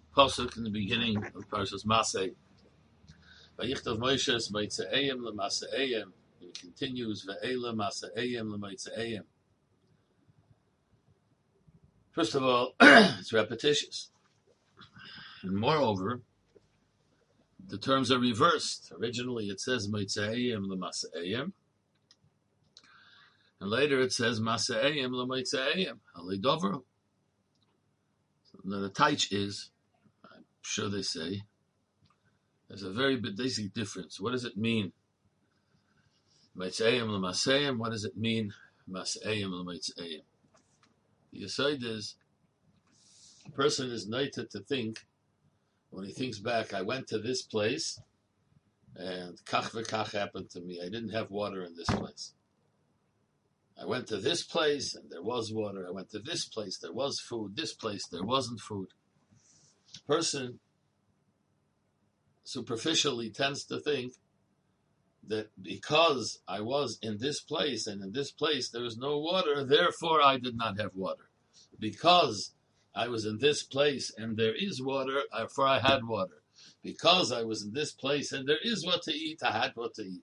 Pasuk in the beginning of Parshas Masei. Vayichtav Moshe Meitzeiim leMaseiim. It continues Ve'ela Maseiim leMeitzeiim. First of all, it's repetitious, and moreover, the terms are reversed. Originally, it says Meitzeiim leMaseiim, and later it says Maseiim leMeitzeiim. Alidover. Now the taich is, I'm sure they say, there's a very basic difference. What does it mean? Meitzeiim leMaseiim. What does it mean? Maseiim leMeitzeiim. The aside is, a person is noted to think, when he thinks back, I went to this place, and kach v'kach happened to me. I didn't have water in this place. I went to this place, and there was water. I went to this place, there was food. This place, there wasn't food. A person superficially tends to think that because I was in this place, and in this place there was no water, therefore I did not have water. Because I was in this place and there is water, therefore I had water. Because I was in this place and there is what to eat, I had what to eat.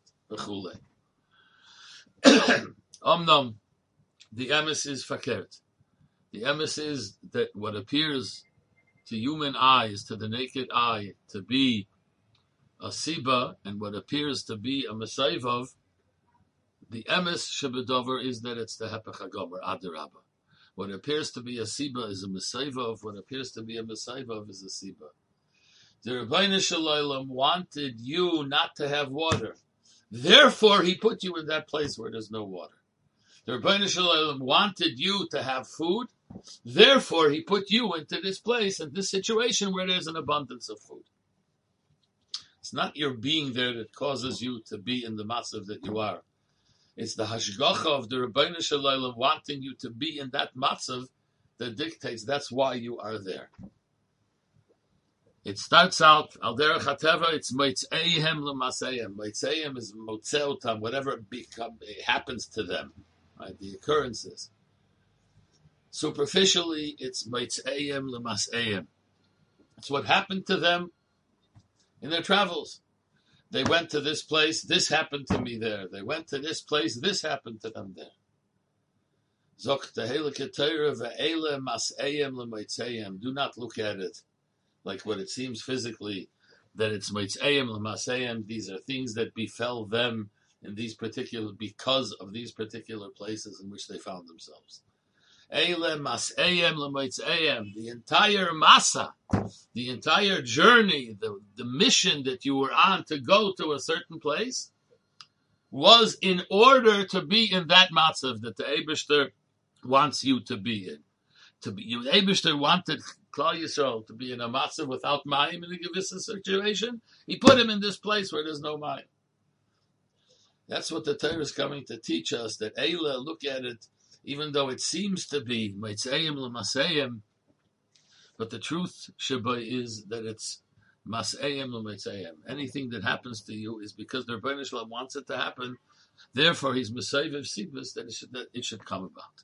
Omnom, the emes is fakert. The emes is that what appears to human eyes, to the naked eye, to be a siba, and what appears to be a mesayvav, the emes shebedover is that it's the hepech hagomer, adarabba. What appears to be a siba is a mesayvav. What appears to be a mesayvav is a siba. The Rebbeinu Shalom wanted you not to have water. Therefore, he put you in that place where there's no water. The Rebbeinu Shalom wanted you to have food. Therefore, he put you into this place and this situation where there's an abundance of food. It's not your being there that causes you to be in the matzav that you are. It's the hashgacha of the Rebbeinu Shalom wanting you to be in that matzav that dictates that's why you are there. It starts out, al derech hateva, it's meitzeihem lemaseihem. Meitzeihem is motzeotam, whatever happens to them, right? The occurrences. Superficially, it's meitzeihem lemaseihem. It's what happened to them in their travels. They went to this place, this happened to me there. They went to this place, this happened to them there. Zok tehele ketera ve'ele mas'eyem le'meitzeyem. Do not look at it like what it seems physically, that it's meitzeyem le'maseyem. These are things that befell them in these particular, because of these particular places in which they found themselves. Eile mas'eyem le'meitzeyem. The entire masa, the entire journey, the mission that you were on to go to a certain place was in order to be in that matzav that the Eibishter wants you to be in. The Eibishter wanted Klal Yisrael to be in a matzav without mayim in a given situation. He put him in this place where there's no mayim. That's what the Torah is coming to teach us, that Eila, look at it, even though it seems to be meitzeyem lemaseyem, but the truth sheba is that it's maseyem le'meitzeyem. Anything that happens to you is because the Rebbeinu Shalom wants it to happen. Therefore, he's mesayvev sibus that it should come about.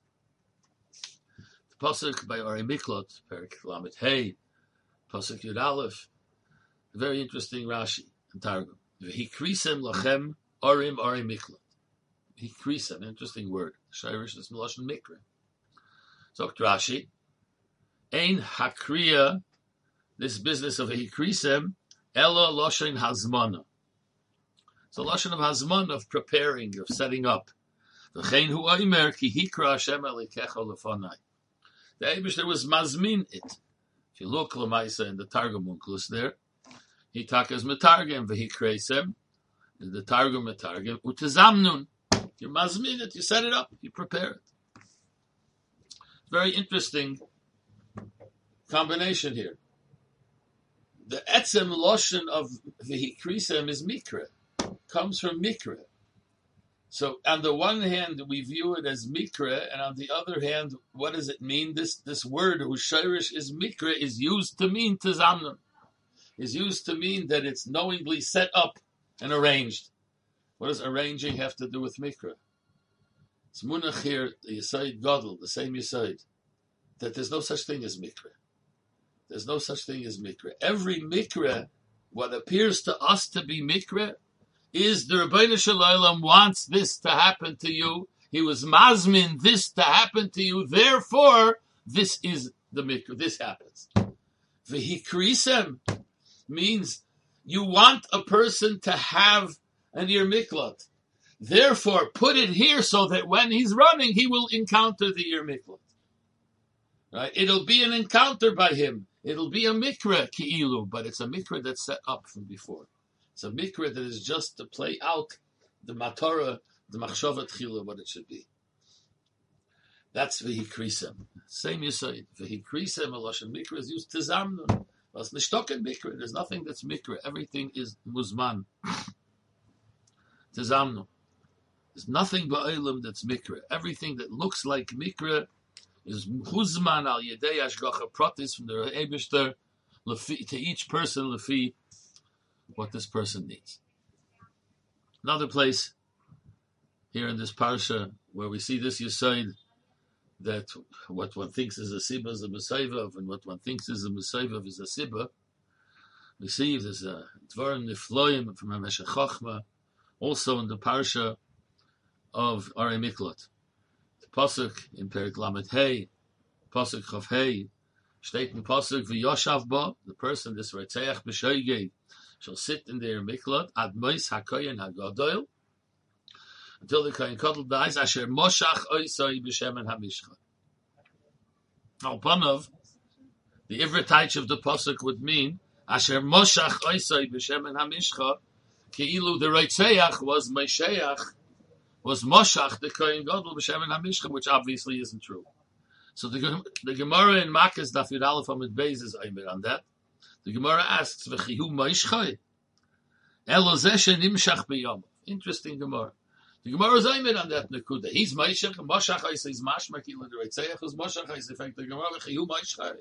The pasuk by Orei Miklot, Perik Lamed Hey, pasuk Yud Aleph, very interesting Rashi and Targum. V'hikrisem lachem Orei Miklot. Hikrisem, interesting word. Shirish is Meloshen Mikra. Zokt Rashi, Ein hakriya, this business of a hikrisem, ela loshen hazmana. It's a loshen of hazmana, of preparing, of setting up. V'chein hu oimer ki hikra Hashem elikecha lefonai. The Eibishter was mazmin it. If you look lemaisa in the Targum Onkelos there, he takas metargem v'hikresem, in the Targum metargem utezamnun. You mazmin it, you set it up, you prepare it. Very interesting combination here. The etzem loshen of v'hikrisem is mikra, comes from mikra. So on the one hand, we view it as mikra, and on the other hand, what does it mean? This word, whose shirish is mikra, is used to mean tezamnun, is used to mean that it's knowingly set up and arranged. What does arranging have to do with mikra? It's munach here, the Yesod Gadol, the same Yesod, that there's no such thing as mikra. There's no such thing as mikra. Every mikra, what appears to us to be mikra, is the Rebbeinu Shalom wants this to happen to you. He was mazmin this to happen to you. Therefore, this is the mikra. This happens. V'hikrisem means you want a person to have an ir miklat. Therefore, put it here so that when he's running, he will encounter the ir miklat. Right? It'll be an encounter by him. It'll be a mikra ki'ilu, but it's a mikra that's set up from before. It's a mikra that is just to play out the matorah, the machshava tchila, what it should be. That's v'hikrisem. Same you say. V'hikrisem, a lashon mikra is used to zamnun. Was nishtoken mikra. There's nothing that's mikra. Everything is muzman. Tizamnu. There's nothing ba'olam that's mikra. Everything that looks like mikra is huzman al yedei ashgacha pratis from the Eibishter to each person lefi what this person needs. Another place here in this parsha where we see this yisoid that what one thinks is a sibba is a mesayvav, and what one thinks is a mesayvav is a sibba. We see there's a dvarim nifloim from HaMeshech Chochma, also in the parsha of Arei Miklat. The pasuk in Perik Lamed Hey, pasuk Chav Hey, steht in pasuk v'yoshav ba, the person, this Retzeach b'shoigei, shall sit in their Miklat ad mois hakoyen hagadol, until the Kohen Gadol dies, asher moshach oisai b'shemen hamishcha. Now, Panov, the Ivritach of the pasuk would mean asher moshach oisai b'shemen hamishcha, ki'ilu the Reitzeach was Mesheach, was moshach the Kohen Gadol b'shemen hamishcha, which obviously isn't true. So the Gemara in Makkos Daf Yud Aleph Amud Beis is aimer on that. The Gemara asks, "V'chihu moishchai elo zeh shenimshach b'yom." Interesting Gemara. The Gemara is aimed on that nekuda. He's Moshe, Moshach is Mashmak, the Reitzeach is Moshach is effect. The Gemara Chiyu Moshe.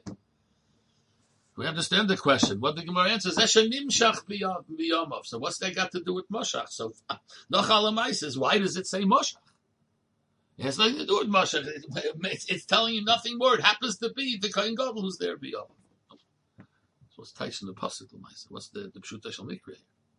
We understand the question. What the Gemara answers, Esha Nimshach b'yomov. So what's that got to do with Moshach? So Nochalamai says, why does it say Moshach? It has nothing to do with Moshach. It's telling you nothing more. It happens to be the Kohen Gadol who's there b'yomov. So what's Taish in the pasuk? What's the Pshuta Shal Mikra?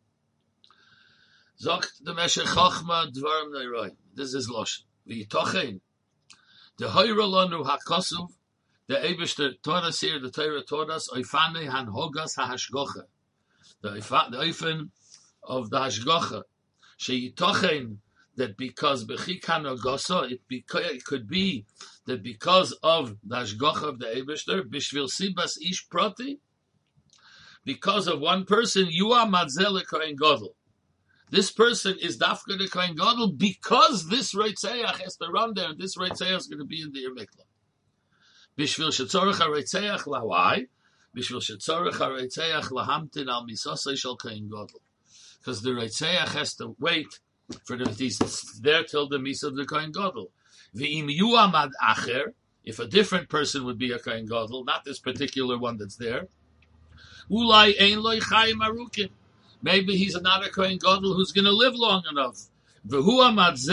Zogt the Meshech Chochma Dvarim Neiroi. This is Loshen. V'yitochein. The Hoyra Lanu HaKosuv. The Eibishter taught us here, the Torah taught us, Oifane Han Hogas HaHashgocha. The Oifen of the Hashgocha. She'yitochein. That because Bechikan Ogosa, it could be that because of the Hashgocha of the Eibishter, Bishvil Sibas Ish Proti, because of one person, you are Madzel Kohen Gadol. This person is Dafka the Kohen Gadol because this Reitzeach has to run there, and this Reitzeach is going to be in the Ir Miklat. Bishvil shetzorach haReitzeach lawai, Bishvil shetzorach haReitzeach lahamtin al misasei shel Kohen Gadol, because the Reitzeach has to wait for the he's there till the misa of the Kohen Gadol. V'im yuamad acher, if a different person would be a Kohen Gadol, not this particular one that's there, ulai ein loy chayim arukim. Maybe he's not a Kohen Gadol who's going to live long enough. Therefore,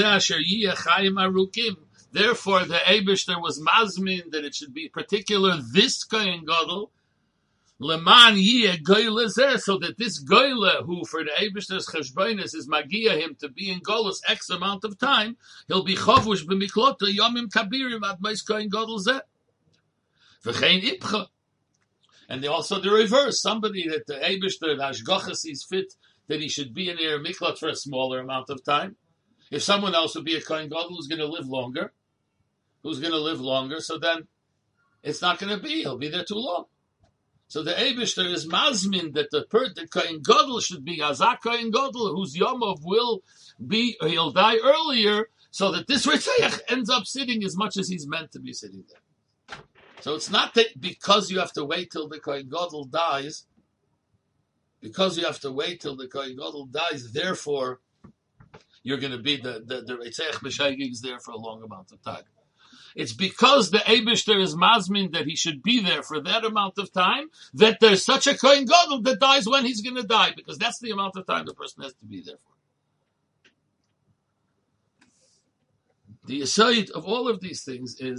the Eibishter was mazmin that it should be particular this Kohen Gadol, leman yiyeh goyle zeh, so that this goyle, who for the Eibishter's cheshbonis is magia him to be in Golus X amount of time, he'll be chavush b'miklota yomim kabirim ad meis Kohen Gadol zeh. V'chein ipcha. And also the reverse, somebody that the Eibishter, the Hashgacha sees fit that he should be in Ir Miklat for a smaller amount of time. If someone else would be a Kohen Gadol who's going to live longer, so then it's not going to be, he'll be there too long. So the Eibishter is mazmin that the Kohen Gadol should be Azak Kohen Gadol, whose Yomov will be, he'll die earlier, so that this Reitzeach ends up sitting as much as he's meant to be sitting there. So it's not that because you have to wait till the Kohen Gadol dies, therefore you're going to be the Reitzeach B'Shaygig is there for a long amount of time. It's because the Eibishter is mazmin that he should be there for that amount of time, that there's such a Kohen Gadol that dies when he's going to die, because that's the amount of time the person has to be there for. The aside of all of these things is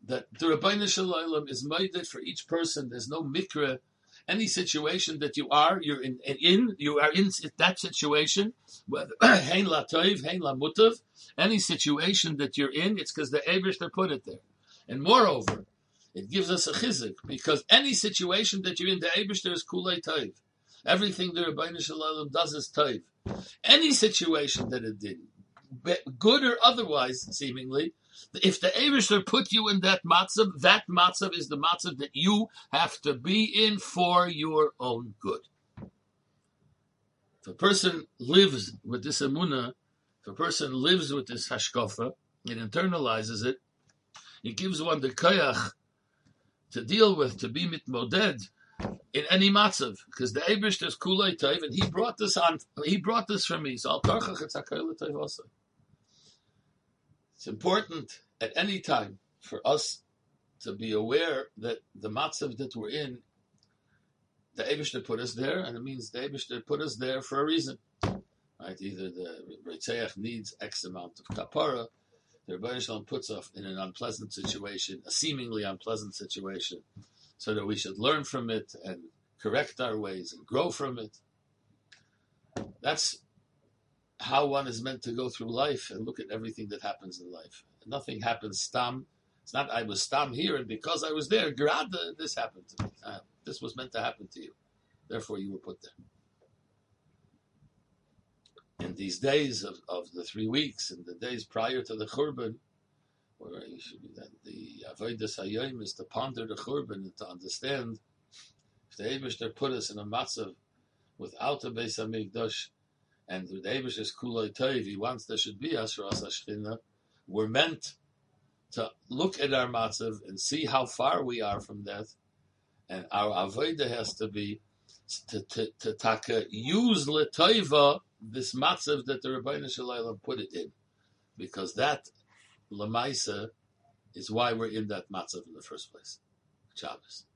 that the Rabbeinu Shalom is made for each person. There's no mikra. Any situation that you are in that situation, whether hein la toiv, hein la mutav, any situation that you're in, it's because the Eibishter put it there. And moreover, it gives us a chizuk, because any situation that you're in, the Eibishter is kulei toiv. Everything the Rabbeinu Shalom does is toiv. Any situation that it did, good or otherwise, seemingly, if the Eibishter put you in that matzav is the matzav that you have to be in for your own good. If a person lives with this emunah, if a person lives with this hashkafa, it internalizes it, it gives one the koyach to deal with, to be mitmoded in any matzav, because the Eibishter is kulei tov, and he brought this for me. So I'll tarchach it's hakol tov also. It's important at any time for us to be aware that the matzav that we're in, the Eibishter put us there, and it means the Eibishter put us there for a reason. Right? Either the Reitzeach needs X amount of kapara, the Rebbeinu Shalom puts us in an unpleasant situation, a seemingly unpleasant situation, so that we should learn from it and correct our ways and grow from it. That's how one is meant to go through life and look at everything that happens in life. Nothing happens stam. It's not I was stam here, and because I was there, grada, this happened to me. This was meant to happen to you. Therefore, you were put there. In these days of the 3 weeks, and the days prior to the Churban, where you should be that the Avodas Hayom is to ponder the Churban and to understand if the Eibishter put us in a matzav without a Beis HaMikdash, and the Eibishter is kulei toiv, he wants there should be Asheras HaShechina. We're meant to look at our matzav and see how far we are from that, and our avodah has to be to use letoiva this matzav that the Rebbeinu Shalom put it in, because that lemaisa is why we're in that matzav in the first place. Shabbos.